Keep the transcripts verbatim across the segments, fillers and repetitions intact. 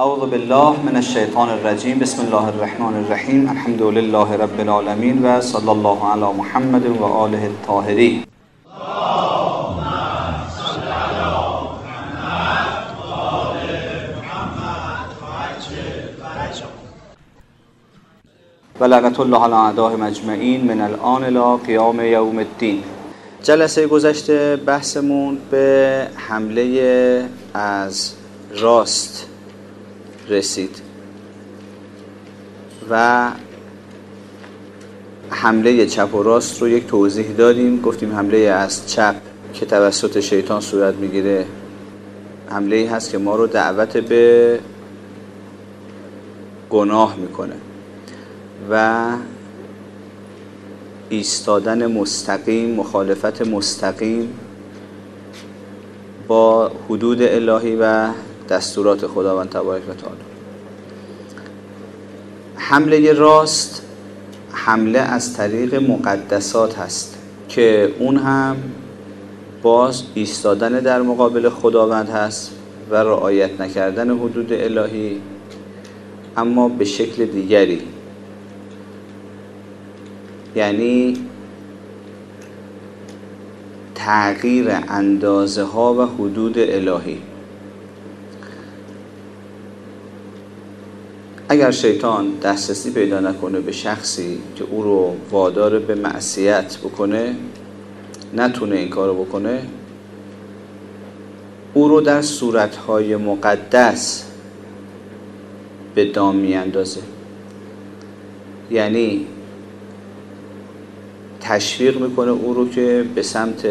اعوذ بالله من الشیطان الرجیم. بسم الله الرحمن الرحیم. الحمد لله رب العالمین و صلی الله علی محمد و آله الطاهرین. و لعنت الله علی اعدائهم اجمعین من الان الی قیام یوم الدین. جلسه گذشته بحثمون به حمله از راست رسید و حمله چپ و راست رو یک توضیح دادیم. گفتیم حمله از چپ که توسط شیطان صورت میگیره حمله‌ای هست که ما رو دعوت به گناه میکنه و ایستادن مستقیم، مخالفت مستقیم با حدود الهی و دستورات خداوند تبارک و تعالی. حمله راست حمله از طریق مقدسات هست که اون هم باز ایستادن در مقابل خداوند هست و رعایت نکردن حدود الهی، اما به شکل دیگری، یعنی تغییر اندازه ها و حدود الهی. اگر شیطان دسترسی پیدا نکنه به شخصی که او رو وادار به معصیت بکنه، نتونه این کارو بکنه، او رو در صورتهای مقدس به دام میاندازه، یعنی تشویق میکنه او رو که به سمت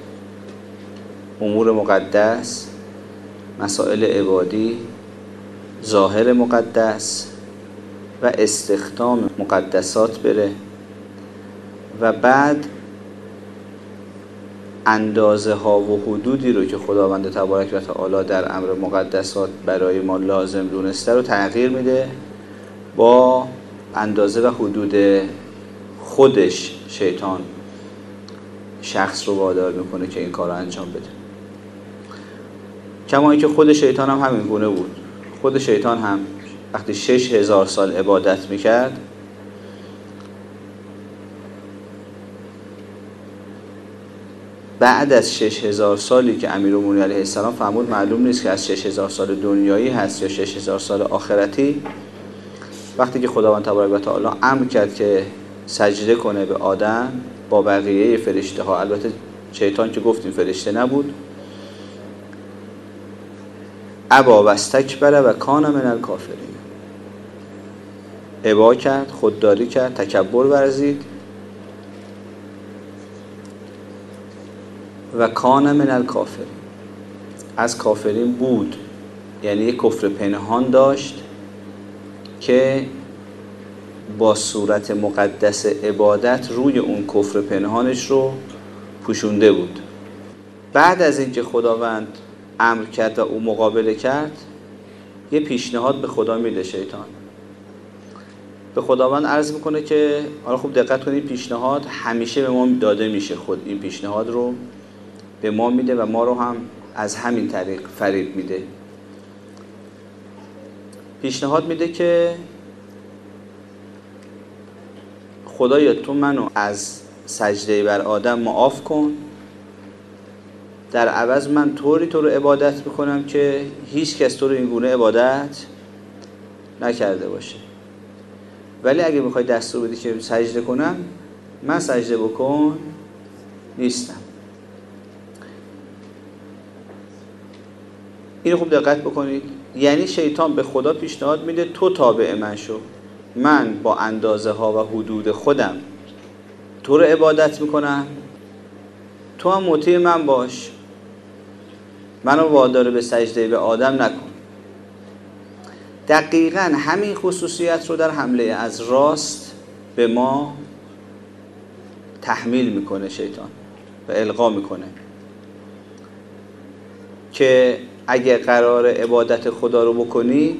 امور مقدس، مسائل عبادی، ظاهر مقدس و استخدام مقدسات بره و بعد اندازه ها و حدودی رو که خداوند تبارک و تعالی در امر مقدسات برای ما لازم دونسته رو تغییر میده، با اندازه و حدود خودش شیطان شخص رو وادار میکنه که این کار رو انجام بده. کما اینکه خود شیطان هم همین گونه بود. خود شیطان هم وقتی شش هزار سال عبادت میکرد، بعد از شش هزار سالی که امیرالمومنین علیه السلام فرمود معلوم نیست که از شش هزار سال دنیایی هست یا شش هزار سال آخرتی، وقتی که خداوند تبارک و تعالی امر کرد که سجده کنه به آدم با بقیه فرشته ها، البته شیطان که گفتیم فرشته نبود، ابا و استکبر و کان من الکافرین، ابا کرد، خودداری کرد، تکبر ورزید و کان من الکافرین، از کافرین بود، یعنی یک کفر پنهان داشت که با صورت مقدس عبادت روی اون کفر پنهانش رو پوشونده بود. بعد از اینکه خداوند امر کرد و او مقابله کرد، یه پیشنهاد به خدا میده شیطان. به خداوند عرض میکنه که حالا خوب دقت کنید، پیشنهاد همیشه به ما داده میشه، خود این پیشنهاد رو به ما میده و ما رو هم از همین طریق فریب میده. پیشنهاد میده که خدایا تو منو از سجده بر آدم معاف کن، در عوض من طوری تو رو عبادت میکنم که هیچ کس تو رو این گونه عبادت نکرده باشه، ولی اگه میخوای دستور بدی که سجده کنم، من سجده بکن نیستم. اینو خوب دقت بکنید، یعنی شیطان به خدا پیشنهاد میده تو تابع من شو، من با اندازه ها و حدود خودم تو رو عبادت میکنم، تو هم مطیع من باش، منو وادار به سجده به آدم نکن. دقیقاً همین خصوصیت رو در حمله از راست به ما تحمیل میکنه شیطان و القا میکنه که اگه قرار عبادت خدا رو بکنی،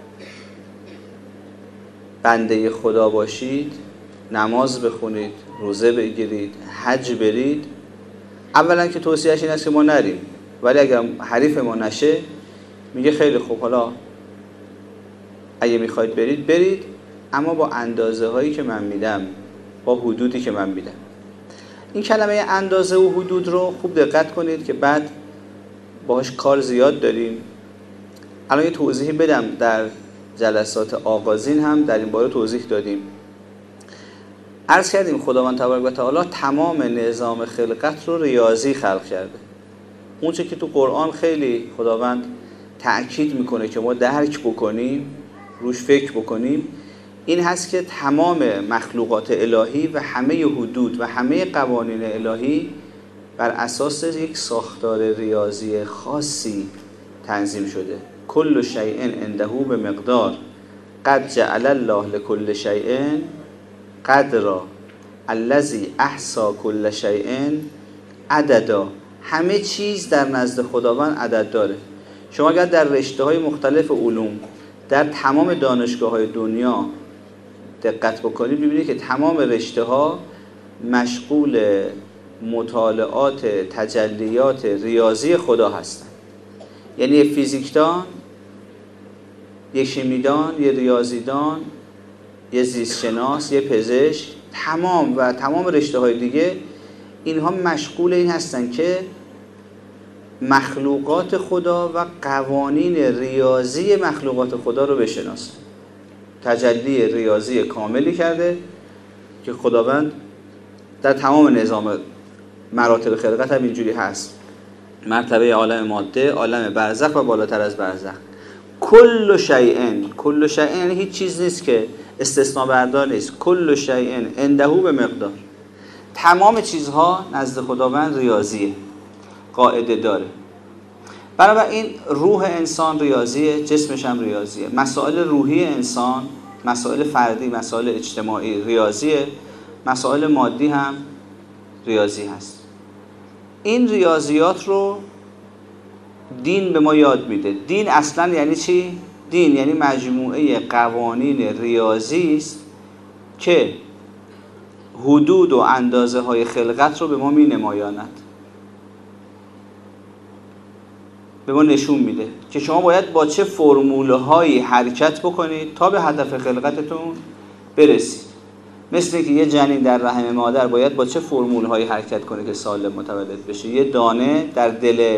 بنده خدا باشید، نماز بخونید، روزه بگیرید، حج برید، اولا که توصیهش این است که ما نریم، ولی اگر حریف ما نشه میگه خیلی خوب، حالا اگه میخواید برید برید، اما با اندازه هایی که من میدم، با حدودی که من میدم. این کلمه اندازه و حدود رو خوب دقت کنید که بعد باهاش کار زیاد داریم. الان یه توضیحی بدم، در جلسات آغازین هم در این باره توضیح دادیم. عرض کردیم خداوند تبارک و تعالی تمام نظام خلقت رو ریاضی خلق کرده. اون چه که تو قرآن خیلی خداوند تأکید میکنه که ما درک بکنیم، روش فکر بکنیم، این هست که تمام مخلوقات الهی و همه حدود و همه قوانین الهی بر اساس یک ساختار ریاضی خاصی تنظیم شده. کل شیء عنده به مقدار، قد جعل الله لكل شیء قدرا الذی احصى کل شیء عددا. همه چیز در نزد خداوند عدد داره. شما اگر در رشته‌های مختلف علوم در تمام دانشگاه‌های دنیا دقت بکنید ببینید که تمام رشته‌ها مشغول مطالعات تجلیات ریاضی خدا هستند. یعنی یک فیزیکدان، یک شیمیدان، یک ریاضیدان، یک زیستشناس، یک پزشک، تمام و تمام رشته‌های دیگه اینها مشغول این هستند که مخلوقات خدا و قوانین ریاضی مخلوقات خدا رو بشناسن. تجلی ریاضی کاملی کرده که خداوند در تمام نظام مراتب خلقت هم اینجوری هست. مرتبه عالم ماده، عالم برزخ و بالاتر از برزخ. کل شیء، کل شیء یعنی هیچ چیز نیست که استثناء بردار نیست. کل شیء عنده به مقدار. تمام چیزها نزد خداوند ریاضیه، قاعده داره. بنابراین روح انسان ریاضیه، جسمش هم ریاضیه. مسائل روحی انسان، مسائل فردی، مسائل اجتماعی ریاضیه، مسائل مادی هم ریاضی هست. این ریاضیات رو دین به ما یاد میده. دین اصلا یعنی چی؟ دین یعنی مجموعه قوانین ریاضی است که حدود و اندازه های خلقت رو به ما می نمایاند، به ما نشون میده که شما باید با چه فرموله هایی حرکت بکنید تا به هدف خلقتتون برسید. مثل که یه جنین در رحم مادر باید با چه فرمول هایی حرکت کنه که سالم متولد بشه. یه دانه در دل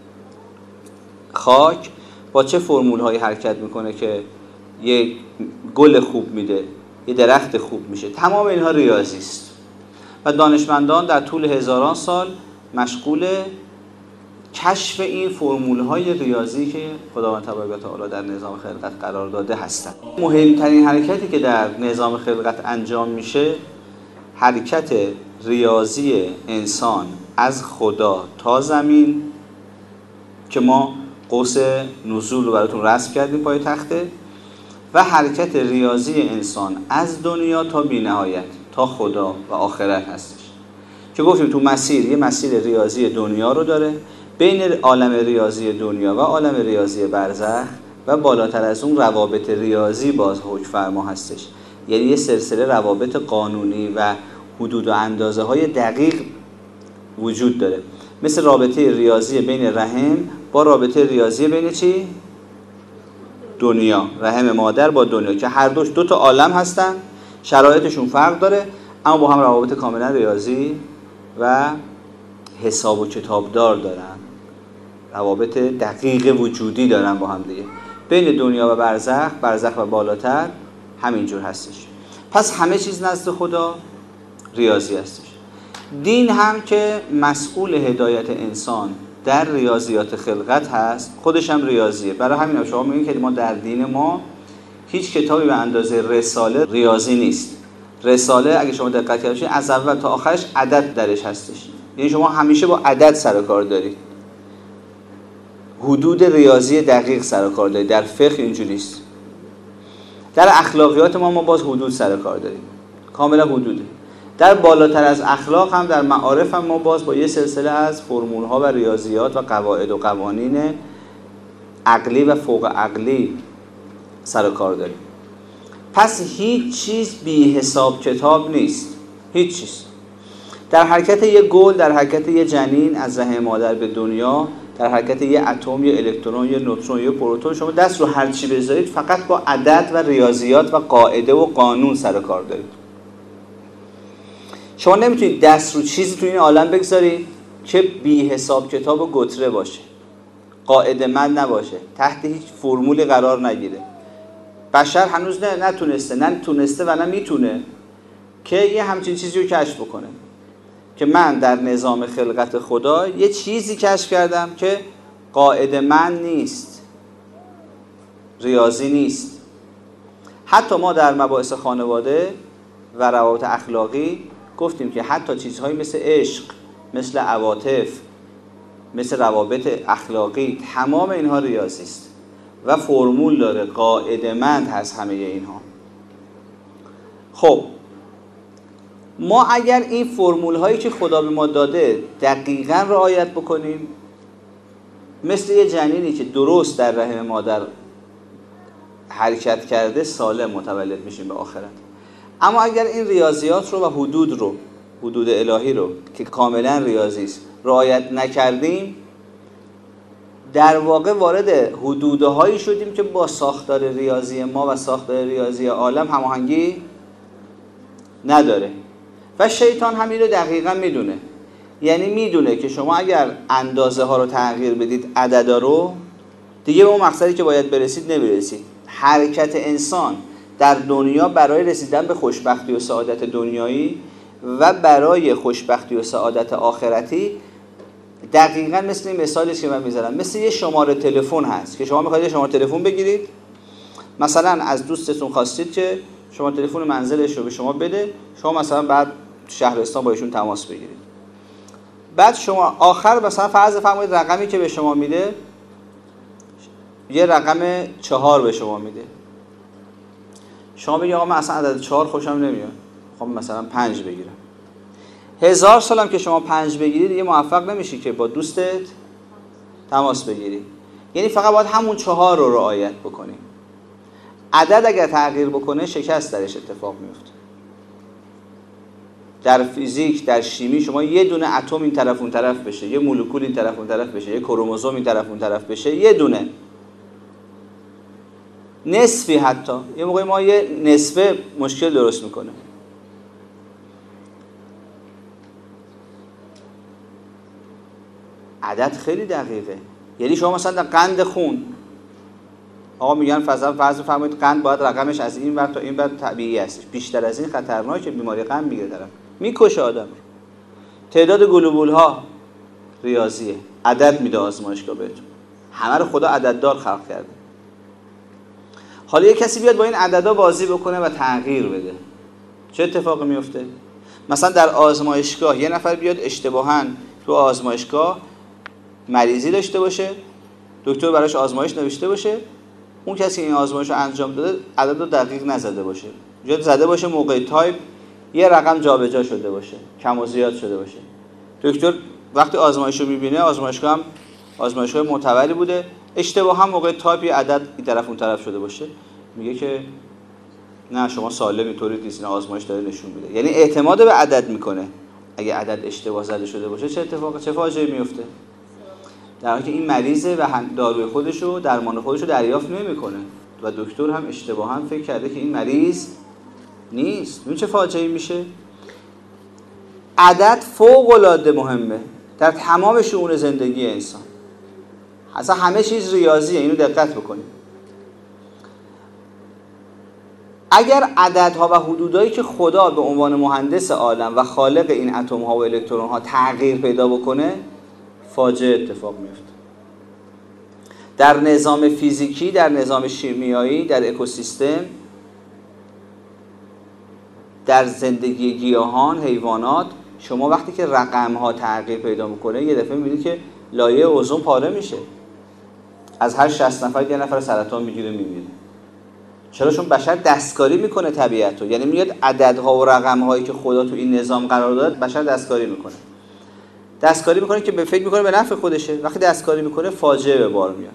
خاک با چه فرمول هایی حرکت میکنه که یه گل خوب میده، یه درخت خوب میشه. تمام اینها ریاضی است و دانشمندان در طول هزاران سال مشغول کشف این فرمول های ریاضی که خداوند تبارک و تعالی در نظام خلقت قرار داده هستند. مهمترین حرکتی که در نظام خلقت انجام میشه حرکت ریاضی انسان از خدا تا زمین که ما قوس نزول رو براتون رسم کردیم پای تخته، و حرکت ریاضی انسان از دنیا تا بی‌نهایت، تا خدا و آخرت هستش که گفتیم تو مسیر یه مسیر ریاضی دنیا رو داره، بین عالم ریاضی دنیا و عالم ریاضی برزخ و بالاتر از اون روابط ریاضی باز حکم فرما هستش. یعنی یه سلسله روابط قانونی و حدود و اندازه های دقیق وجود داره، مثل رابطه ریاضی بین رحم با رابطه ریاضی بین چی؟ دنیا، رحم مادر با دنیا، که هر دوش دو تا عالم هستن، شرایطشون فرق داره اما با هم روابط کاملا ریاضی و حساب و کتابدار دارن، روابط دقیق وجودی دارن با هم دیگه. بین دنیا و برزخ، برزخ و بالاتر همینجور هستش. پس همه چیز نزد خدا ریاضی هستش. دین هم که مسئول هدایت انسان در ریاضیات خلقت هست، خودش هم ریاضیه. برای همین هم شما میگین که ما در دین ما هیچ کتابی به اندازه رساله ریاضی نیست. رساله اگه شما دقت کرده باشید از اول تا آخرش عدد درش هستش، یعنی شما همیشه با عدد سر و کار دارید، حدود ریاضی دقیق سر و کار دارید. در فقه اینجوری است. در اخلاقیات ما ما باز حدود سر و کار داریم، کاملا حدوده. در بالاتر از اخلاق هم در معارف هم ما باز با یه سلسله از فرمول ها و ریاضیات و قواعد و قوانین عقلی و فوق عقلی سر و کار داریم. پس هیچ چیز بی حساب کتاب نیست، هیچ چیز. در حرکت یه گل، در حرکت یه جنین از رحم مادر به دنیا در حرکت یه اتم، یه الکترون، یه نوترون، یه پروتون، شما دست رو هر چی بذارید فقط با عدد و ریاضیات و قاعده و قانون سر کار دارید. شما نمیتونید دست رو چیزی تو این عالم بگذارید که بی حساب کتاب و گتره باشه، قاعده مند نباشه، تحت هیچ فرمولی قرار نگیره. بشر هنوز نه نتونسته نه تونسته و نه میتونه که یه همچین چیزی رو کشف بکنه که من در نظام خلقت خدا یه چیزی کشف کردم که قاعده مند نیست، ریاضی نیست. حتی ما در مباحث خانواده و روابط اخلاقی گفتیم که حتی چیزهایی مثل عشق، مثل عواطف، مثل روابط اخلاقی، تمام اینها ریاضی است و فرمول داره، قاعده مند هست همه اینها. خب ما اگر این فرمول هایی که خدا به ما داده دقیقاً رعایت بکنیم، مثل یه جنینی که درست در رحم مادر حرکت کرده سالم متولد میشیم به آخرت. اما اگر این ریاضیات رو و حدود رو، حدود الهی رو که کاملا ریاضی است، رعایت نکردیم، در واقع وارد حدودهایی شدیم که با ساختار ریاضی ما و ساختار ریاضی عالم هماهنگی نداره. و شیطان همین رو دقیقاً میدونه. یعنی میدونه که شما اگر اندازه ها رو تغییر بدید، عددا رو، دیگه به اون مقصدی که باید برسید نمیرسید. حرکت انسان در دنیا برای رسیدن به خوشبختی و سعادت دنیایی و برای خوشبختی و سعادت آخرتی دقیقاً مثل این مثالی که من میزنم، مثل یه شماره تلفن هست که شما میخواید شماره تلفن بگیرید، مثلا از دوستتون خواستید که شما تلفن منزلش رو به شما بده، شما مثلا بعد شهرستان با ایشون تماس بگیرید. بعد شما آخر مثلا فرض فرمایید رقمی که به شما میده یه رقم چهار به شما میده. شما بگید آقا من اصلا عدد چهار خوشم نمیاد، خب مثلا پنج بگیرم. هزار سالم که شما پنج بگیرید دیگه موفق نمیشی که با دوستت تماس بگیری. یعنی فقط باید همون چهار رو رعایت بکنی. عدد اگر تغییر بکنه شکست درش اتفاق میفته. در فیزیک، در شیمی شما یه دونه اتم این طرف اون طرف بشه، یه مولکول این طرف اون طرف بشه، یه کروموزوم این طرف اون طرف بشه، یه دونه نصفی، حتی یه موقع ما یه نصفه مشکل درست میکنه. عدد خیلی دقیقه. یعنی شما مثلا در قند خون، آقا میگن فضا فرض فرمایید قند باید رقمش از این ور تا این ور طبیعی هستش، بیشتر از این خطرناکه، بیماری قند میگیره طرف، میکشه آدم. تعداد گلوبول ها ریاضیه، عدد میده آزمایشگاه بهتون. همه رو خدا عدددار خلق کرده. حالا یه کسی بیاد با این عددا بازی بکنه و تغییر بده، چه اتفاقی میفته؟ مثلا در آزمایشگاه یه نفر بیاد اشتباهاً تو آزمایشگاه مریضی داشته باشه، دکتر براش آزمایش نوشته باشه، اون کسی این آزمایش رو انجام داده عدد رو دقیق نزده باشه، یا زده باشه موقع تایپ یه رقم جابجا شده باشه، کم و زیاد شده باشه. دکتر وقتی آزمایش رو میبینه، آزمایشگاه هم آزمایشگاه معتبری بوده، اشتباها موقع تایپ یه عدد این طرف اون طرف شده باشه، میگه که نه شما سالم، اینطوری نیست، این آزمایش داره نشون میده. یعنی اعتماد به عدد میکنه. اگه عدد اشتباه زده شده باشه چه اتفاقی، چه فاجعه‌ای میفته؟ در حالی که این مریضه و داروی خودشو، درمان خودشو دریافت نمیکنه و دکتر هم اشتباها فکر کرده که این مریض نیست. این چه فاجعه‌ای میشه؟ عدد فوق العاده مهمه در تمام شئون زندگی انسان. اصلا همه چیز ریاضیه، اینو دقت بکنید. اگر عددها و حدودهایی که خدا به عنوان مهندس عالم و خالق این اتم ها و الکترون ها تغییر پیدا بکنه، فاجعه اتفاق میفته. در نظام فیزیکی، در نظام شیمیایی، در اکوسیستم، در زندگی گیاهان، حیوانات، شما وقتی که رقم ها تغییر پیدا میکنه یه دفعه میبینید که لایه اوزون پاره میشه. از هر شصت نفر یه نفر سرطان میگیره میمیره. چرا؟ چون بشر دستکاری میکنه طبیعت رو. یعنی میاد عددها و رقم‌هایی که خدا تو این نظام قرار داد بشر دستکاری میکنه. دستکاری میکنه که به فکر میکنه به نفع خودشه. وقتی دستکاری میکنه فاجعه به بار میاد.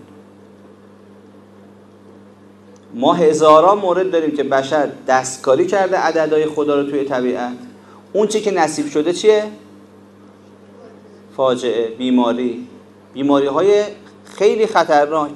ما هزاران مورد داریم که بشر دستکاری کرده عددهای خدا رو توی طبیعت. اون چی که نصیب شده چیه؟ فاجعه، بیماری، بیماری های خیلی خطرناک.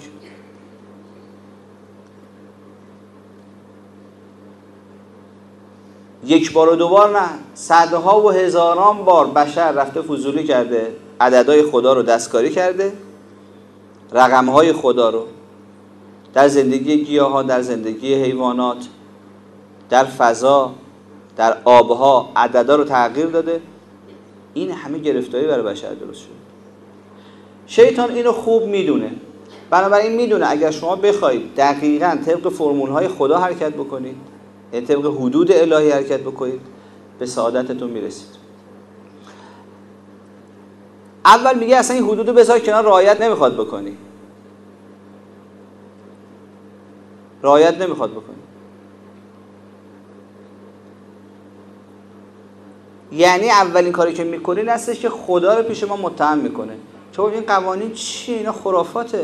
یک بار و دو بار نه، صدها و هزاران بار بشر رفته فضولی کرده، عددهای خدا رو دستکاری کرده، رقمهای خدا رو در زندگی گیاها، در زندگی حیوانات، در فضا، در آبها عددا رو تغییر داده. این همه گرفتاری برای بشر درست شده. شیطان اینو خوب میدونه، بنابراین میدونه اگر شما بخواید دقیقاً طبق فرمولهای خدا حرکت بکنید، طبق حدود الهی حرکت بکنید، به سعادتتون میرسید. اول میگه اصلا این حدودو بذار کنار، رعایت نمیخواد بکنی، رعایت نمیخواد بکنی. یعنی اولین کاری که میکنی هستش که خدا رو پیش ما متهم میکنه. چون این قوانین چیه؟ اینا خرافاته.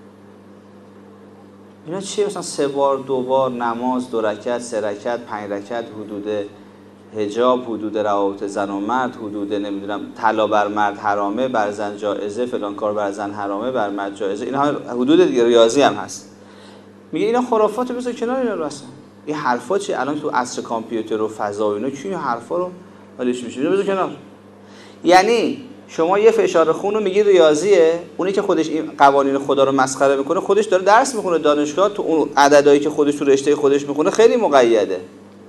اینا چیه؟ مثلا سه بار دو بار نماز، دو رکعت، سه رکعت، پنج رکعت، حدود حجاب، حدود روابط زن و مرد، حدود نمیدونم طلا بر مرد حرامه، بر زن جائزه، فلان کار بر زن حرامه، بر مرد جائزه. اینا حدود دیگه ریاضی هم هست. میگه اینا خرافاته، بذار کنار اینا رو. اصلا این حرفا چیه؟ الان تو عصر کامپیوتر و فضا و اینا کی این حرفا رو حالش میشه؟ بذار کنار. یعنی شما یه فشار خون رو میگی ریاضیه، اونی که خودش این قوانین خدا رو مسخره میکنه، خودش داره درس میخونه دانشگاه، تو اون عددهایی که خودش تو رشته خودش میخونه خیلی مقیده،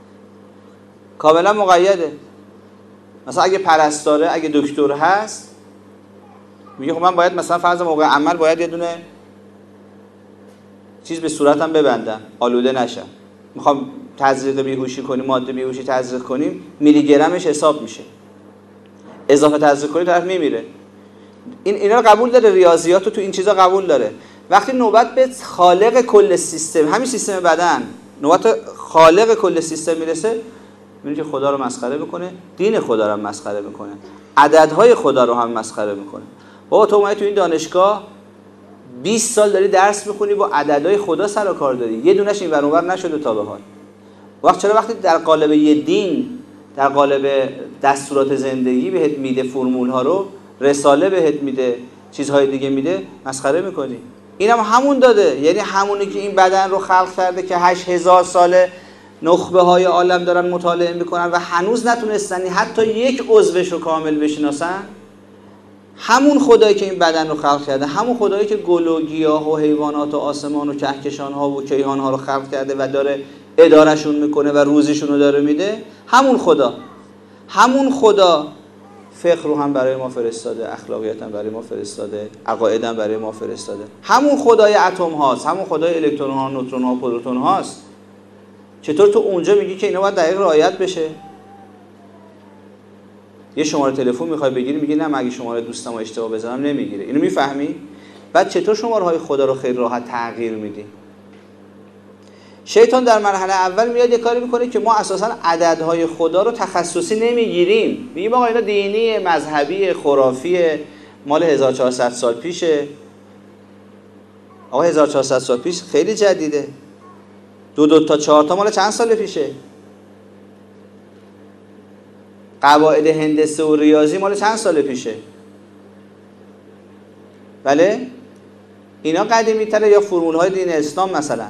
کاملا مقیده. مثلا اگه پرستاره، اگه دکتر هست، میگه خب من باید مثلا فرض موقع عمل باید یه دونه چیز به صورتم ببندم آلوده نشم، میخوام تزریق بیهوشی کنیم، ماده بیهوشی تزریق کنیم، میلی گرمش حساب میشه، اضافه تزریق کنی طرف میمیره. این اینا رو قبول داره، ریاضیات رو تو این چیزا قبول داره. وقتی نوبت به خالق کل سیستم، همین سیستم بدن، نوبت خالق کل سیستم میرسه، میبینی که خدا رو مسخره میکنه، دین خدا رو مسخره میکنه، عددهای خدا رو هم مسخره میکنه. بابا تو اومدی تو این دانشگاه بیست سال داری درس میخونی، با عددهای خدا سر و کار داری، یه دونش این ور اون ور نشده تا به حال. وقت چرا وقتی در قالب یه دین، در قالب دستورات زندگی بهت میده، فرمول ها رو، رساله بهت میده، چیزهای دیگه میده، مسخره میکنی؟ اینم هم همون داده. یعنی همونی که این بدن رو خلق کرده که هشت هزار ساله نخبه های عالم دارن مطالعه میکنن و هنوز نتونستن حتی یک عضوش رو کامل بشناسن، همون خدایی که این بدن رو خلق کرده، همون خدایی که گل و گیاه و حیوانات و آسمان و کهکشان ها و کیهان ها رو خلق کرده و داره ادارهشون میکنه و روزیشون رو داره میده، همون خدا، همون خدا فقه رو هم برای ما فرستاده، اخلاقیات هم برای ما فرستاده، عقاید هم برای ما فرستاده. همون خدای اتم هاست، همون خدای الکترون ها، نوترون ها و پروتون هاست. چطور تو اونجا میگی که اینا باید دقیق رعایت بشه؟ یه شماره تلفن میخوای بگیری، میگی نه من اگه شماره دوستم رو اشتباه بزنم نمیگیره. اینو میفهمی؟ بعد چطور شماره های خدا رو خیلی راحت تغییر میدی؟ شیطان در مرحله اول میاد یه کاری میکنه که ما اساسا عددهای خدا رو تخصصی نمیگیریم. میگیم آقا اینا دینی، مذهبی، خرافی، مال هزار و چهارصد سال پیشه. آقا هزار و چهارصد سال پیش خیلی جدیده. دو دو تا چهار تا مال چند سال پیشه؟ قواعد هندسه و ریاضی مال چند سال پیشه؟ بله؟ اینا قدیمی تره یا فرمول های دین اسلام مثلا؟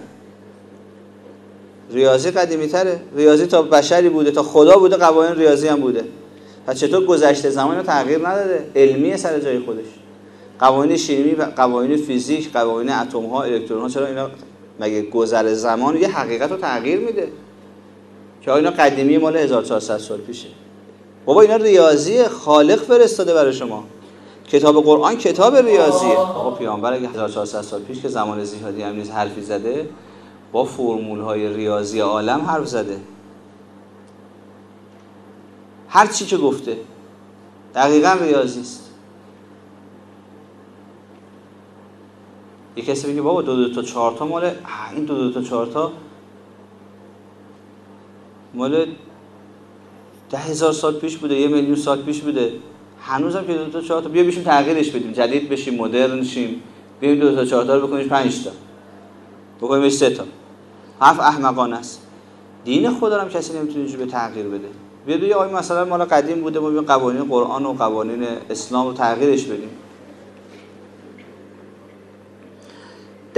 ریاضی قدیمی تره. ریاضی تا بشری بوده، تا خدا بوده، قوانین ریاضی هم بوده. پس چطور گذشته زمان رو تغییر نداده؟ علمیه سر جای خودش. قوانین شیمی و قوانین فیزیک، قوانین اتم ها، الکترون ها، چرا اینا مگه گذر زمان یه حقیقت رو تغییر میده؟ که اینا قدیمی مال هزار و چهارصد سال پیشه. بابا اینا ریاضی خالق فرستاده برای شما. کتاب قرآن کتاب ریاضیه. آقا پیامبر اگه هزار و چهارصد سال پیش که زمان زیادی هم نیست حرفی زده، با فرمول های ریاضی عالم حرف زده. هر چی که گفته دقیقاً ریاضی است. یک کسی میگه بابا دو دو تا چهار تا مال این دو دو تا چهار تا مال ده هزار سال پیش بوده، یه میلیون سال پیش بوده، هنوزم که دو تا چهار تا بیا بشیم تغییرش بدیم، جدید بشیم، مدرن شیم، بیایم دو تا چهار تا رو بکنیم پنج تا، بکنیمش سه تا. حرف احمقانه است. دین خدا رو هم کسی نمیتونه اینجوری به تغییر بده. بیا بگی آقا مثلا مال قدیم بوده، ما بیا قوانین قرآن و قوانین اسلام رو تغییرش بدیم.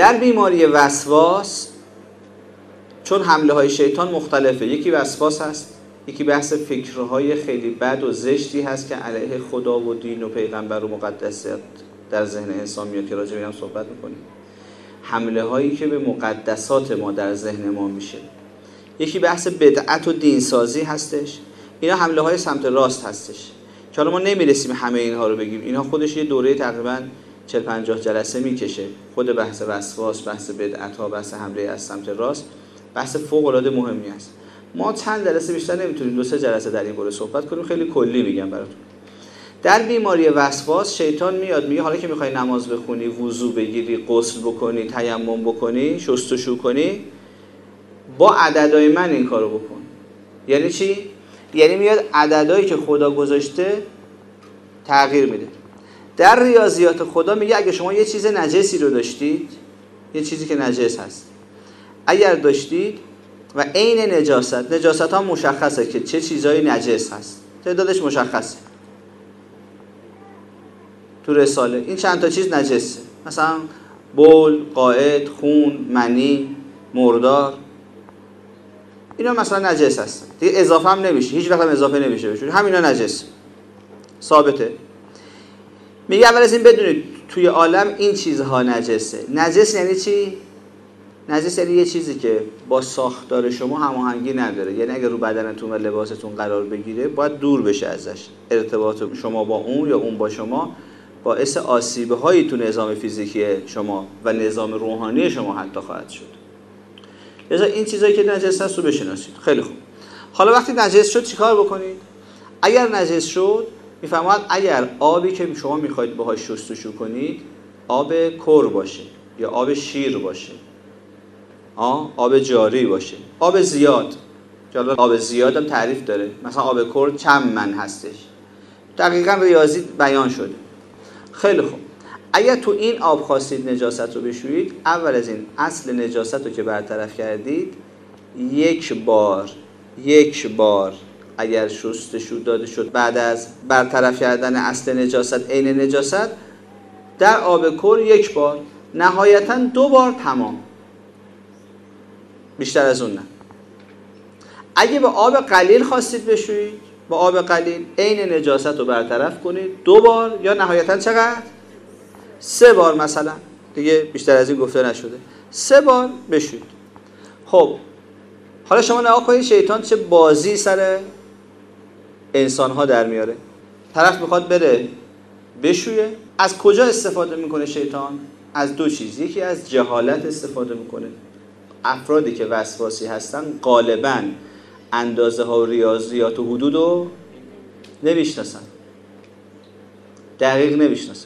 در بیماری وسواس چون حمله های شیطان مختلفه، یکی وسواس هست، یکی بحث فکرهای خیلی بد و زشتی هست که علیه خدا و دین و پیغمبر و مقدسات در ذهن انسان میاد که راجع به هم صحبت میکنیم. حمله هایی که به مقدسات ما در ذهن ما میشه. یکی بحث بدعت و دینسازی هستش. اینا حمله های سمت راست هستش که حالا ما نمیرسیم همه اینها رو بگیم. اینا خودش یه دوره تقریبا چهل پنجاه جلسه میکشه. خود بحث وسواس، بحث بدعت ها، بحث حمله از سمت راست بحث فوق العاده مهمی است. ما چند جلسه بیشتر نمیتونیم، دو سه جلسه در این باره صحبت کنیم، خیلی کلی میگم براتون. در بیماری وسواس شیطان میاد میگه حالا که میخوای نماز بخونی، وضو بگیری، غسل بکنی، تیمم بکنی، شستشو کنی، با عددهای من این کارو بکن. یعنی چی؟ یعنی میاد عددهایی که خدا گذاشته تغییر میده. در ریاضیات خدا میگه اگه شما یه چیز نجسی رو داشتید، یه چیزی که نجس هست اگر داشتید و عین نجاست، نجاست ها مشخصه که چه چیزایی نجس هست، تعدادش مشخصه تو رساله، این چند تا چیز نجسه، مثلا بول، قائد، خون، منی، مردار، اینا مثلا نجس هستن دیگه، اضافه هم نمیشه، هیچ وقت هم اضافه نمیشه بهشون، همینا نجس ثابته. میگه اول از این بدونید توی عالم این چیزها نجسه. نجس یعنی چی؟ نجس یعنی یه چیزی که با ساختار شما هماهنگی نداره، یعنی اگه رو بدنتون و لباستون قرار بگیره باید دور بشه ازش. ارتباط شما با اون یا اون با شما باعث آسیب‌هایی تو نظام فیزیکی شما و نظام روحانی شما حتی خواهد شد. لذا این چیزایی که نجس هست رو بشناسید. خیلی خوب. حالا وقتی نجس شد چیکار بکنید؟ اگر نجس شد میفرماید اگر آبی که شما میخواید باهاش شستشو کنید آب کر باشه یا آب شیر باشه، آه آب جاری باشه، آب زیاد، حالا آب زیاد هم تعریف داره، مثلا آب کر چند من هستش، دقیقاً ریاضی بیان شده. خیلی خوب. اگر تو این آب خواستید نجاست رو بشویید، اول از این اصل نجاست رو که برطرف کردید یک بار یک بار اگر شستشو داده شد بعد از برطرف کردن اصل نجاست عین نجاست در آب کر یک بار، نهایتاً دو بار تمام، بیشتر از اون نه. اگه با آب قلیل خواستید بشویید، با آب قلیل عین نجاست رو برطرف کنید دو بار یا نهایتاً چقدر؟ سه بار مثلا، دیگه بیشتر از این گفته نشده، سه بار بشویید. خب حالا شما نگاه کنید شیطان چه بازی سر انسان‌ها در میاره. طرف میخواد بره بشویه. از کجا استفاده میکنه شیطان؟ از دو چیز. یکی از جهالت استفاده میکنه. افرادی که وسواسی هستن غالباً اندازه ها و ریاضیات و حدود رو نمیشناسن، دقیق نمیشناسن،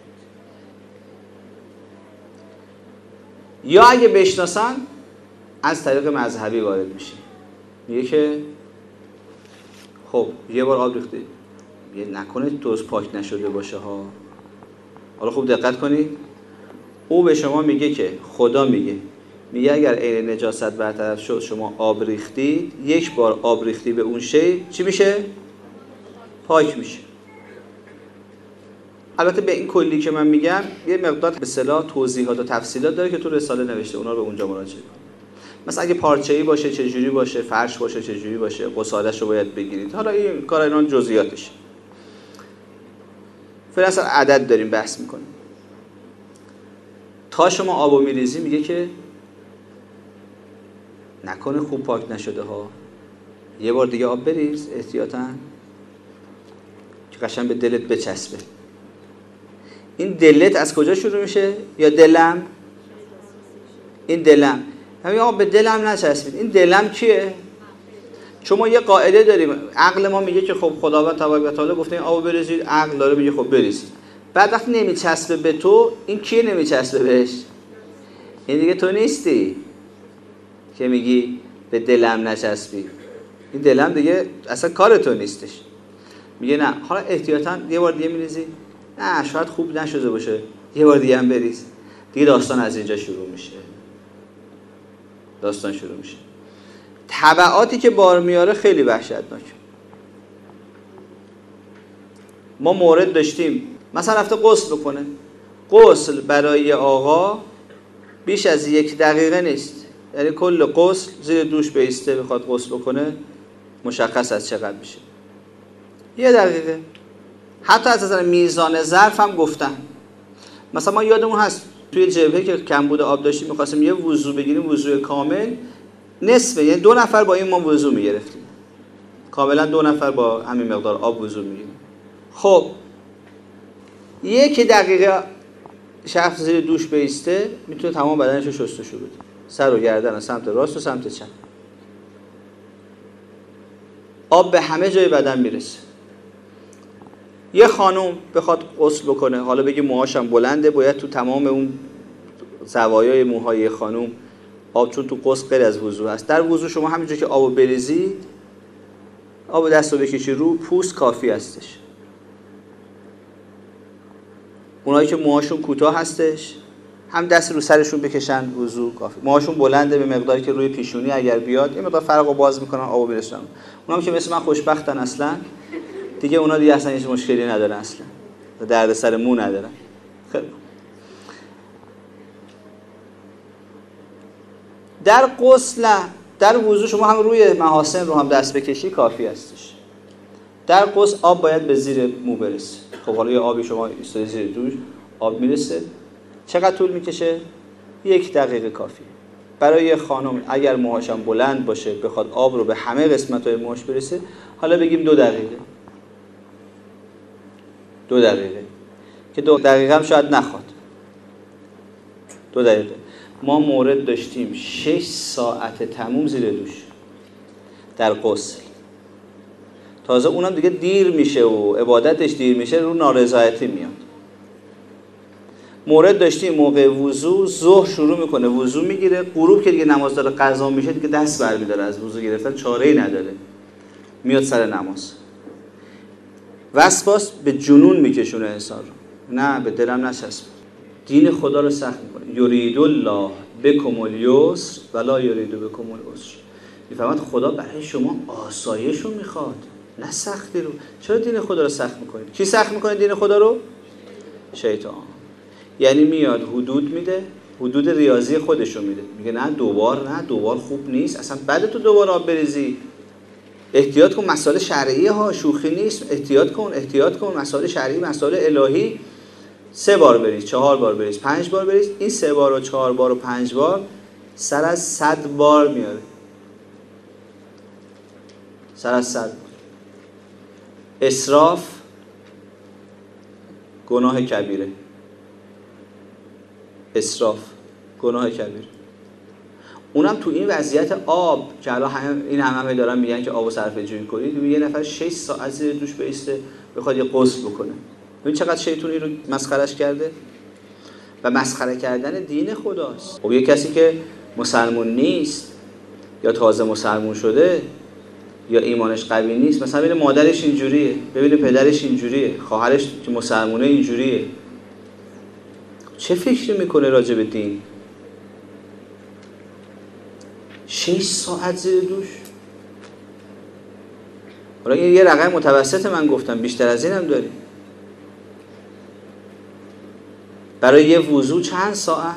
یا اگه بشناسن از طریق مذهبی وارد میشه. میگه که خب یه بار آب ریختی، یه نکنه توز پاک نشده باشه ها. حالا خوب دقت کنید، او به شما میگه که خدا میگه میگه اگر عین نجاست برطرف شد شما آب ریختید، یک بار آب ریختی به اون شی چی میشه؟ پاک میشه. البته به این کلی که من میگم یه مقدار به اصطلاح توضیحات و تفصیلات داره که تو رساله نوشته، اونا رو به اونجا مراجعه کنید. مثلا اگه پارچه‌ای باشه چه جوری باشه، فرش باشه چه جوری باشه، غسالش رو باید بگیرید. حالا این کار اینا جزئیاتش. فعلا اصلا عدد داریم بحث میکنیم. تا شما آبو میریزی میگه که نکنه خوب پاک نشده ها، یه بار دیگه آب بریز احتیاطاً که قشنگ به دلت بچسبه. این دلت از کجا شروع میشه؟ یا دلم؟ این دلم. همین آقا به دلم نچسبید. این دلم کیه؟ چون ما یه قاعده داریم، عقل ما میگه که خب خداوند تبارک و تعالی گفته این آبو بریزید، عقل داره میگه خب بریزید. بعد وقتی نمیچسبه به تو، این کیه نمیچسبه بهش؟ این دیگه تو نیستی که میگی به دلم نچسبی. این دلم دیگه اصلا کار تو نیستش. میگه نه حالا احتیاطاً یه بار دیگه میریزی، نه شاید خوب نشده باشه، یه بار دیگه هم بریز. دیگه داستان از اینجا شروع میشه. داستان شروع میشه. تبعاتی که بار میاره خیلی وحشتناک. ما مورد داشتیم مثلا رفته غسل بکنه. غسل برای آقا بیش از یک دقیقه نیست. یعنی کل غسل زیر دوش بیسته بخواد غسل بکنه مشخص از چقدر میشه. یه دقیقه. حتی از نظر میزان ظرف هم گفتن. مثلا ما یادمون هست توی جبهه که کمبود آب داشتیم می‌خواستیم یه وضو بگیریم، وضو کامل نصفه، یعنی دو نفر با این ما وضو می‌گرفتیم. کاملا دو نفر با همین مقدار آب وضو می‌گیریم. خب یک دقیقه شخص زیر دوش بیسته میتونه تمام بدنش رو شستشو بده. سر و گردن از سمت راست و سمت چپ. آب به همه جای بدن میرسه. یه خانم بخواد غسل بکنه، حالا بگی موهاش هم بلنده، باید تو تمام اون زوایای موهای خانم آب، چون تو غسل غیر از وضو هست. در وضو شما همینجور که آبو بریزید، آب دستو بکشی رو پوست کافی هستش. اونایی که موهاشون کوتاه هستش هم دست رو سرشون بکشن وضو کافی. موهاشون بلنده به مقداری که روی پیشونی اگر بیاد یه مقدار فرقو باز میکنن آبو برسونن. اونام که مثل من خوشبختن اصلا دیگه، اونا دیگه اصلا هیچ مشکلی ندارن، اصلا درد سر مو ندارن. خیلی در غسل، در وضو شما هم روی محاسن رو هم دست بکشی کافی هستش. در غسل آب باید به زیر مو برسه. خب حالا یه آبی شما ایستادی زیر دوش، آب میرسه. چقدر طول میکشه؟ یک دقیقه کافیه. برای یه خانم اگر موهاش هم بلند باشه بخواد آب رو به همه قسمت‌های موهاش برسه، حالا بگیم دو دقیقه. دو دقیقه که دو دقیقه هم شاید نخواد. دو دقیقه. ما مورد داشتیم شش ساعت تموم زیر دوش در غسل. تازه اونم دیگه دیر میشه و عبادتش دیر میشه، رو نارضایتی میاد. مورد داشتیم موقع وضو، ظهر شروع میکنه وضو میگیره، غروب که دیگه نماز داره قضا میشه دیگه دست برمیداره از وضو گرفتن، چاره‌ای نداره، میاد سر نماز. وسواس به جنون میکشونه انسان رو. نه به دلم نچسب. دین خدا رو سخت میکنه. یرید الله بکم الیسر ولا یرید بکم العسر. میفهمد خدا برای شما آسایش رو میخواد، نه سختی رو. چرا دین خدا رو سخت میکنید؟ کی سخت میکنه دین خدا رو؟ شیطان. یعنی میاد حدود میده، حدود ریاضی خودش رو میده، میگه نه دوبار، نه دوبار خوب نیست، اصلا بعد تو دوبار آب بریزی، احتیاط کن، مسائل شرعی ها، شوخی نیست، احتیاط کن، احتیاط کن، مسائل شرعی، مسائل الهی. سه بار بریز، چهار بار بریز، پنج بار بریز. این سه بار و چهار بار و پنج بار سر از صد بار میاره. سر از صد بار. اسراف گناه کبیره. اسراف گناه کبیره. اونم تو این وضعیت آب که الان هم این هم همه دارن میگن که آبو صرفه جویی کنید، یه نفر شش ساعت زیر دوش بیسته بخواد یه غسل بکنه. ببین چقدر شیطانی رو مسخرش کرده و مسخره کردن دین خداست. خب یه کسی که مسلمون نیست یا تازه مسلمون شده یا ایمانش قوی نیست، مثلا ببین مادرش اینجوریه، ببین پدرش اینجوریه، خواهرش که مسلمونه اینجوریه، چه فکری میکنه راجع به دین؟ شش ساعت زیر دوش. حالا یه رقم متوسط من گفتم، بیشتر از این هم داری. برای یه وضو چند ساعت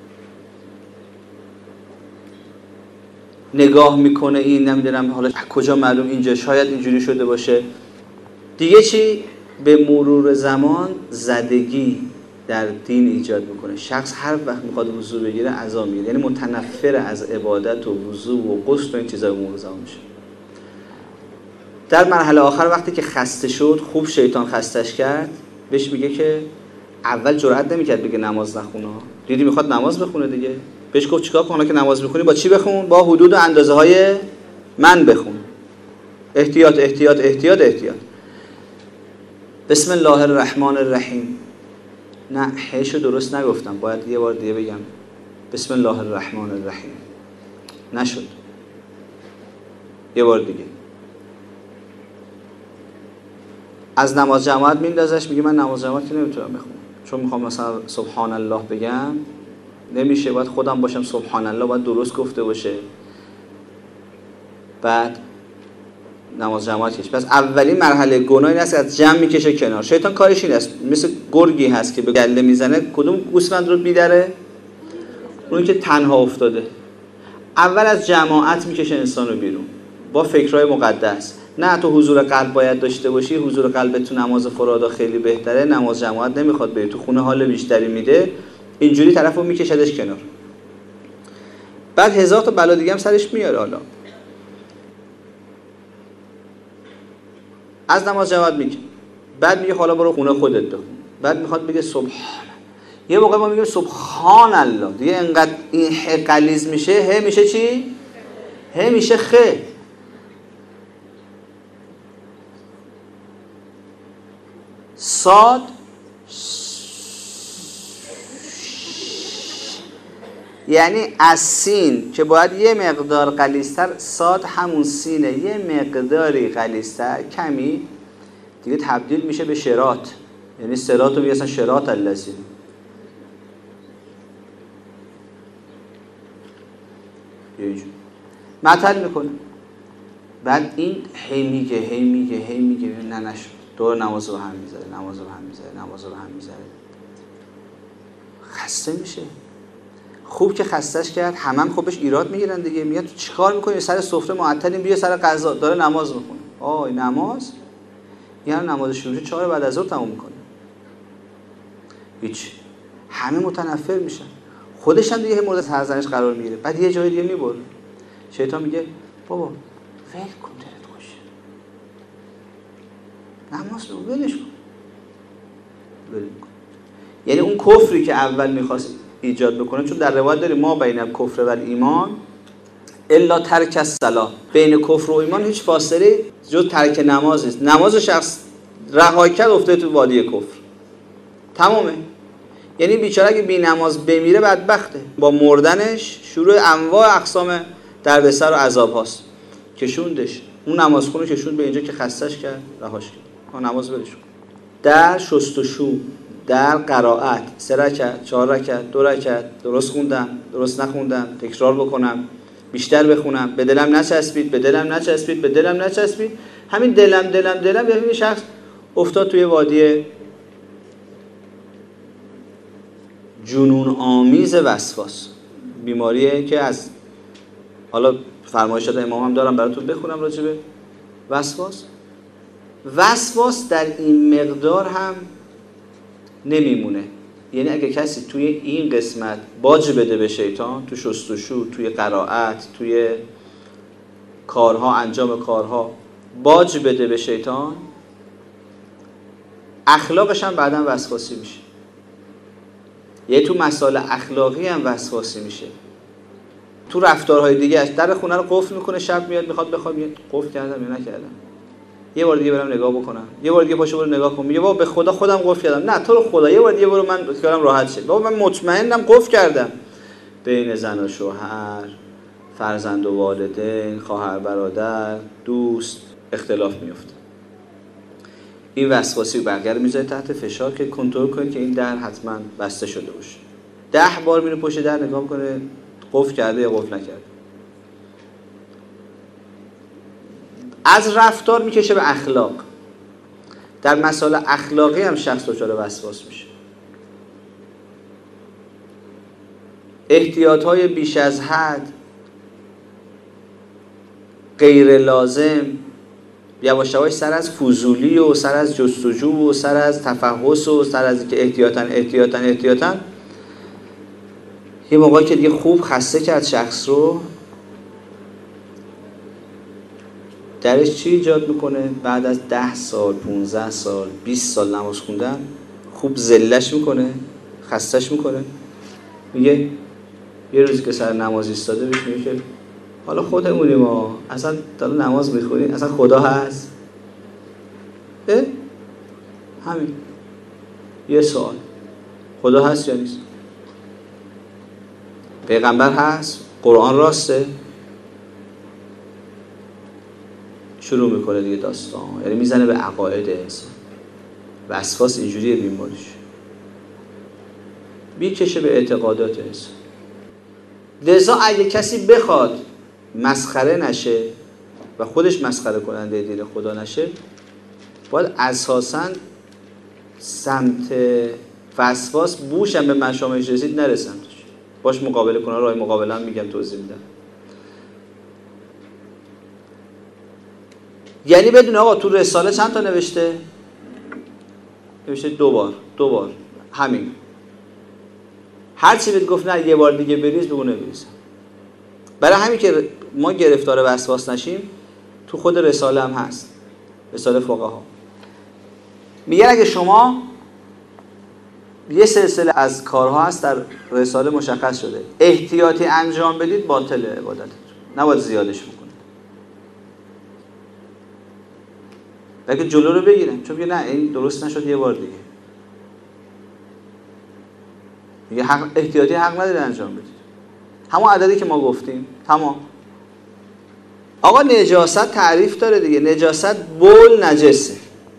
نگاه میکنه این، نمیدونم حالا کجا معلوم اینجا شاید اینجوری شده باشه. دیگه چی؟ به مرور زمان زدگی در دین ایجاد میکنه. شخص هر وقت میخواد وضو بگیره عزا میگیره، یعنی متنفر از عبادت و وضو و غسل و این چیزا به مرور زمان میشه. در مرحله آخر وقتی که خسته شد، خوب شیطان خستش کرد، بهش میگه که اول جرئت نمیکرد بگه نماز نخونه. دیدی میخواد نماز بخونه دیگه، بهش گفت چیکار کنه که نماز میخونی؟ با چی بخون؟ با حدود و اندازه های من بخون. احتیاط احتیاط احتیاط احتیاط. بسم الله الرحمن الرحیم. نه هیچو درست نگفتم، باید یه بار دیگه بگم بسم الله الرحمن الرحیم. نشد. یه بار دیگه. از نماز جماعت میندازش، میگه من نماز جماعت که نمیتونم بخونم، چون میخوام مثلا سبحان الله بگم نمیشه، باید خودم باشم سبحان الله باید درست گفته باشه. بعد نماز جماعت کش. پس اولین مرحله گناه این است که از جمع میکشه کنار. شیطان کارش این است، مثل گرگی هست که به گله میزنه، کدوم گوسفند رو میدره؟ اون که تنها افتاده. اول از جماعت میکشه انسان رو بیرون با فکرهای مقدس. نه تو حضور قلب باید داشته باشی، حضور قلب تو نماز فرادا خیلی بهتره، نماز جماعت نمیخواد بری، تو خونه حال بیشتری میده. اینجوری طرفو میکشدش کنار. بعد هزار تا بلا دیگه هم سرش میاره. حالا از نماز جماعت میگه، بعد میگه حالا برو خونه خودت بخون. بعد میخواد بگه سبحان. یه موقع ما میگیم سبحان الله، دیگه انقدر این ه غلیظ میشه، ه میشه چی؟ ه میشه خ. صاد یعنی از سین که باید یه مقدار غلیظ‌تر، صاد همون سینه یه مقداری غلیظ‌تر کمی دیگه تبدیل میشه به شراط. یعنی صراط رو میگه اصلا شراط الذین. معطل میکنه. بعد این هی میگه هی میگه هی میگه نه نشد، دور نماز رو هم میذاره، نماز رو هم میذاره، نماز رو هم میذاره، خسته میشه. خوب که خستش کرد، همه هم خوبش ایراد میگیرن دیگه. میاد تو چیکار میکنی؟ سر سفره معطلیم، بیا سر غذا. داره نماز میخونه. آی نماز؟ یعنی نماز شروع چهار بعد از ظهر تموم میکنه. هیچ. همه متنفر میشن. خودش هم دیگه مورد سرزنش قرار میگیره. بعد یه جای دیگه میبره. شیطان میگه بابا ول کن دلت خوشه، نماز رو ولش کن. ول کن. یعنی اون کفری که اول میخواست ایجاد بکنه، چون در روایت داریم ما بین کفر و ایمان الا ترک الصلاه، بین کفر و ایمان هیچ فاصله جز ترک نماز نیست. نماز شخص رها کرد افتاد تو وادی کفر، تمامه. یعنی بیچاره اگه بی نماز بمیره بدبخته. با مردنش شروع انواع اقسام دردسر و عذاب هاست. کشوندش، اون نمازخونه کشوند به اینجا که خستش کرد، رهاش کرد. ها نماز ولش کن. در شستشو، در قرائت، سه رکعت، چهار رکعت، دو رکعت، درست خوندم، درست نخوندم، تکرار بکنم، بیشتر بخونم، به دلم نچسبید، به دلم نچسبید، به دلم نچسبید. همین دلم دلم دلم یه شخص افتاد توی وادی جنون آمیز وسواس. بیماریه که از حالا فرمایشات امام هم دارم براتون بخونم راجبه وسواس. وسواس در این مقدار هم نمیمونه. یعنی اگه کسی توی این قسمت باج بده به شیطان، تو شستشو، توی قرائت، توی کارها، انجام کارها باج بده به شیطان، اخلاقش هم بعداً وسواسی میشه. یعنی تو مسائل اخلاقی هم وسواسی میشه. تو رفتارهای دیگه اش در خونه رو قفل میکنه، شب میاد میخواد بخواد، میاد قفل کردم یا نکردم، یه بار دیگه برم نگاه بکنم، یه بار دیگه پاشو برو نگاه کن، میگه بابا به خدا خودم قفل کردم. نه تو رو خدا یه بار دیگه برو، من خیالم راحت شه. بابا من مطمئنم قفل کردم. بین زن و شوهر، فرزند و والدین، خواهر برادر، دوست اختلاف میفته. این وسواسی بقیه رو میذاره تحت فشار که کنترل کنه که این در حتما بسته شده باشه. ده بار میره پشت در نگاه کنه قفل کرده یا قفل نکرده. از رفتار میکشه به اخلاق. در مسائل اخلاقی هم شخص دچار وسواس میشه. احتیاطهای بیش از حد، غیر لازم، یواش یواش سر از فضولی و سر از جستجو و سر از تفحص و سر از که احتیاطاً احتیاطاً احتیاطاً یه موقعی که دیگه خوب خسته کرد شخص رو، درش چی ایجاد میکنه؟ بعد از ده سال، پونزده سال، بیست سال نماز خوندن خوب ذلش میکنه، خستش میکنه. میگه یه روزی که سر نماز ایستاده بهش میگه که حالا خودمونی ما اصلا دالا نماز میخونی، اصلا خدا هست؟ اه؟ همین یه سوال، خدا هست یا نیست؟ پیغمبر هست؟ قرآن راسته؟ شروع میکنه دیگه داستان، یعنی میزنه به عقاید انسان. وسواس اینجوریه بیماریش، میکشه به اعتقادات انسان. لذا اگه کسی بخواد مسخره نشه و خودش مسخره کننده دین خدا نشه، باید اساساً سمت وسواس بوش هم به مشامش رسید نره سمتش. باش مقابله کنه، راه مقابله هم میگم توضیح میدم. یعنی بدون آقا تو رساله چند تا نوشته؟ نوشته دو بار دو بار همین. هر چی بهت گفت نه یه بار دیگه بریز بگو نبریزم. برای همین که ما گرفتار وسواس نشیم تو خود رساله هم هست، رساله فقها میگن اگه شما یه سلسله از کارها هست در رساله مشخص شده احتیاطی انجام بدید باطل عبادتتون، نباید زیادش بکنید، بلکه جلو رو بگیرن، چون میگه نه این درست نشد یه بار دیگه، میگه حق احتیاطی حق نداره انجام بدید، همون عددی که ما گفتیم تمام. آقا نجاست تعریف داره دیگه، نجاست بول نجسه.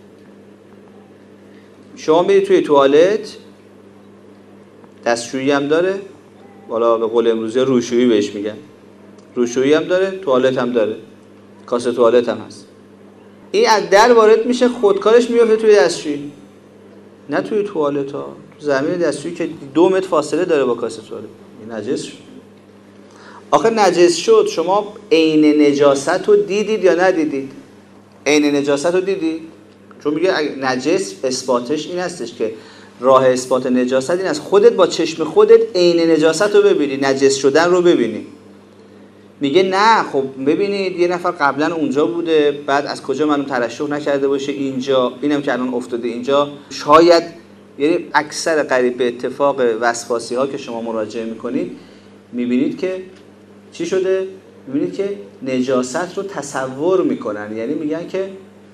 شما میری توی توالت، دستشویی هم داره، والا به قول امروزی روشویی بهش میگن، روشویی هم داره، توالت هم داره، کاسه توالت هم هست. این از در وارد میشه خودکارش میفته توی دستشویی، نه توی توالت ها، تو زمین دستشویی که دو متر فاصله داره با کاسه توالت، این نجس شد. آخه نجس شد، شما عین نجاست رو دیدید یا ندیدید؟ عین نجاست رو دیدید؟ چون میگه نجس اثباتش این هستش که راه اثبات نجاست این است خودت با چشم خودت عین نجاست رو ببینی، نجس شدن رو ببینی. میگه نه خب ببینید یه نفر قبلا اونجا بوده، بعد از کجا منو ترشح نکرده باشه اینجا، اینم که الان افتاده اینجا. شاید یعنی اکثر قریب به اتفاق وسواسی ها که شما مراجعه میکنید میبینید که چی شده؟ میبینید که نجاست رو تصور میکنن، یعنی میگن که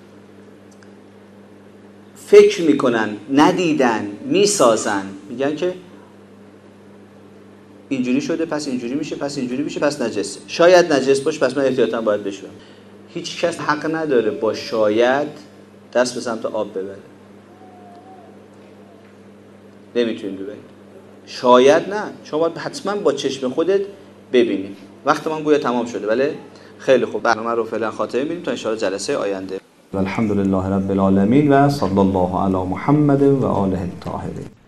فکر میکنن، ندیدن، میسازن، میگن که اینجوری شده پس اینجوری میشه پس اینجوری میشه پس نجسه، شاید نجس باشه پس من احتیاطاً باید بشورم. هیچ کس حق نداره با شاید دست به سمت آب ببره، نمیتونید ببرید. شاید نه، شما باید حتما با چشم خودت ببینید. وقت من گویا تمام شده، بله خیلی خوب، برنامه رو فعلا خاتمه می‌بینیم تا ان شاء الله جلسه آینده. الحمد لله رب العالمین و صلی الله علی محمد و آله الطاهرین.